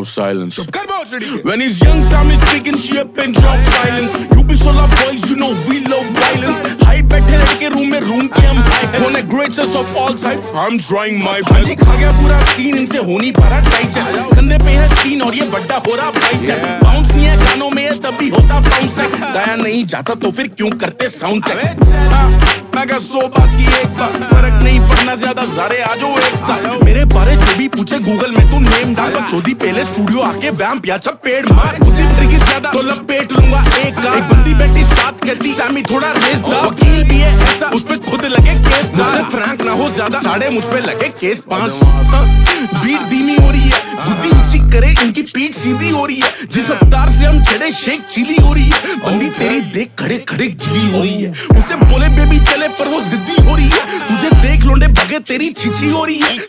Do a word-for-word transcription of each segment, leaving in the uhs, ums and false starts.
drop silence. When he's young, Sam is speaking, she a pin drop silence. You be sola boys, you know we love violence. Hide बैठे लड़के room में room के हम कौन है greatest of all time? I'm trying my best. जी खा गया पूरा सीन, इनसे हो नहीं पा रहा टाइट चेस्ट. कंधे पे है सीन और ये बड्डा हो रहा बाइक से. बाउंस नहीं है गानों में तब भी होता बाउंस है. गाया नहीं जाता तो फिर क्यों करते साउंड चेक? मैं क्या सो बाकी एक बार फर्क नहीं पड़ना ज्यादा ज़ारे आजो एक साल. मेरे बारे जो भी पूछे गूगल में तू नेम डाल. चौधी पहले स्टूडियो आके वैम्प या चपेड़ मार. बुद्धि तरीके ज्यादा तो लपेट लूंगा एक का. एक बंदी बैठी साथ कहती सैमी थोड़ा रेस दा. वकील भी है ऐसा उस पे खुद लगे केस. मुझसे फ्रैंक ना हो ज्यादा साढ़े मुझ पे लगे केस पांच. बीट धीमी हो रही है बुद्धि ऊंची करे इनकी पीठ सीधी हो रही है. जिस रफ्तार से हम चढ़े शेक चिली हो रही है. बंदी तेरी देख खड़े खड़े गिली हो रही है. उसे बोले बेबी चले पर वो जिद्दी हो रही है. तुझे देख लोंडे भगे तेरी चीची हो रही है.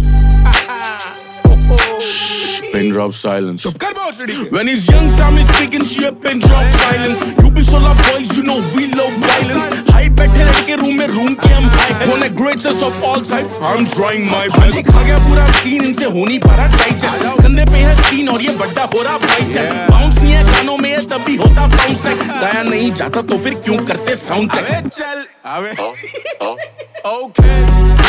Pin drop silence. When he's young, Sam is speaking, she a pin drop silence. You be sola boys, you know we love violence. Hide बैठे लड़के रूम में रूम के हम कौन है greatest of all time? I'm trying my best. जी खा गया पूरा सीन, इनसे हो नहीं पा रहा टाइट चेस्ट. कंधे पे है सीन और ये बड्डा हो रहा बाइक से. बाउंस नहीं है गानों में तब भी होता बाउंस है. गाया नहीं जाता तो फिर क्यों करते साउंड चेक? चल अबे ओके